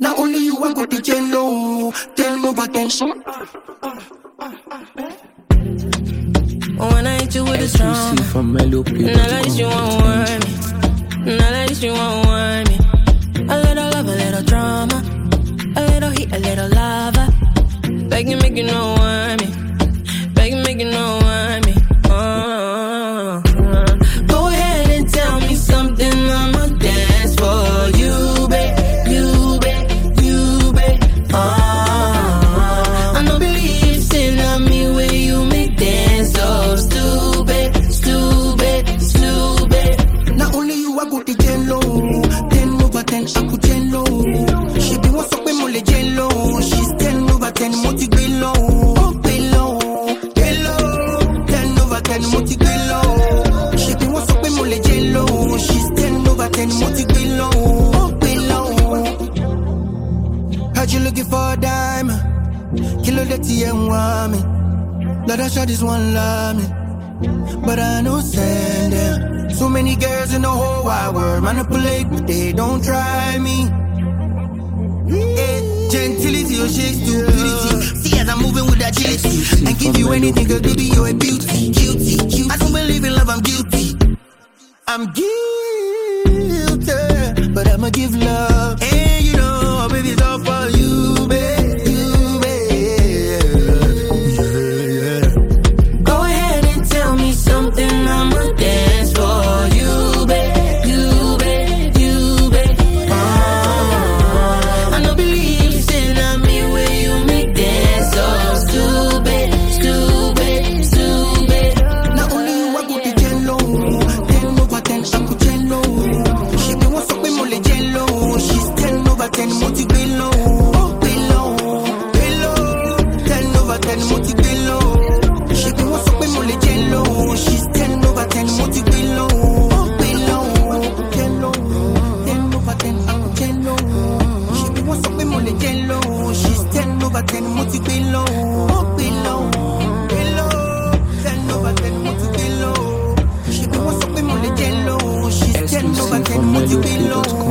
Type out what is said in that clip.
Not only you, I got the jello. 10 over 10. When I hit you with the strong, not like you won't worry me. Not like you won't worry me. A little love, a little drama. A little heat, a little lava. Beg you, make you no worry me. Beg you, make you no worry me. Go ahead and tell me something, I'ma dance for you, babe. You, babe, you, babe. I don't believe in me where you make dance so stupid, stupid, stupid. Not only you, I got the jello. 10 over 10, I could jello. She be what's up with my jello. She's 10 over 10, multi below. Oh, below, below. 10 over 10, multi below. She be what's up with my jello. She's 10 over 10, multi below. Oh, below. Heard you looking for a dime. Kilo the tea and want me. Lord, I shot this one love me. But I know send them. So many girls in the whole wide world manipulate, but they don't try me. Hey, gentility or shake stupidity. See as I'm moving with agility. And give you anything, cause baby you're a beauty. Guilty, guilty. I don't believe in love, I'm guilty. I'm guilty, but I'ma give love. And you know, baby, it's all for you, babe. Something I'ma dance for you, babe. You, babe, you, babe. I don't believe in me where you make dance so stupid, stupid, stupid. Not only you, I got the jello. 10 over 10, I could jello. She be what's up with my jello. She's 10 over 10, multi below. Oh, below, below. 10 over 10, multi below. She be what's up with my jello. She's 10 over 10, multi below. Oh, below. Jello. 10 over 10, I'm jello. She be what's up with my jello. She's 10 over 10, multi below. Oh, below. Below. 10 over 10, multi below. She be what's up with my jello. She's 10 over 10, multi below.